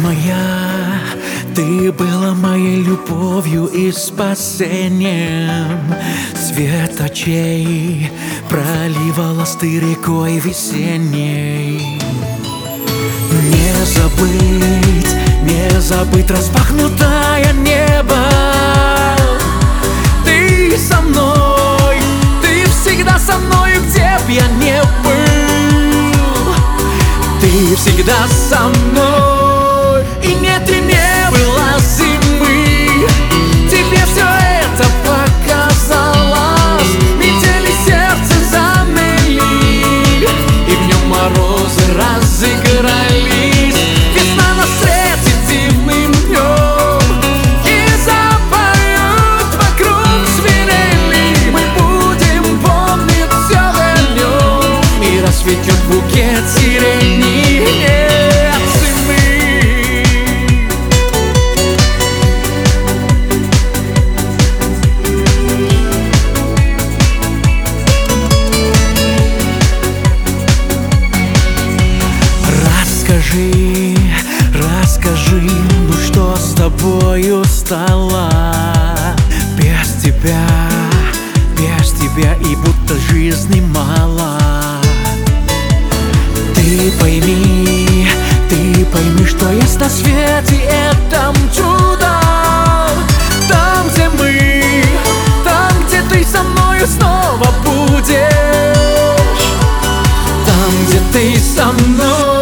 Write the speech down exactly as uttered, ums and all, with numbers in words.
моя, ты была моей любовью и спасением. Свет очей проливалась ты рекой весенней. Не забыть, не забыть распахнутое небо. Ты со мной, ты всегда со мною, где б я не был. Ты всегда со мной, и нет, и не было зимы. Тебе все это показалось, метели сердце замели, и в нем морозы разыгрались. Весна нас встретит дивным днем и запоют вокруг свирели. Мы будем помнить все вернем, и расцветет букет сирени. Расскажи, расскажи, ну что с тобою стало? Без тебя, без тебя и будто жизни мало. Ты пойми, ты пойми, что есть на свете этом чудо. Там, где мы, там, где ты со мною снова будешь. Там, где ты со мной.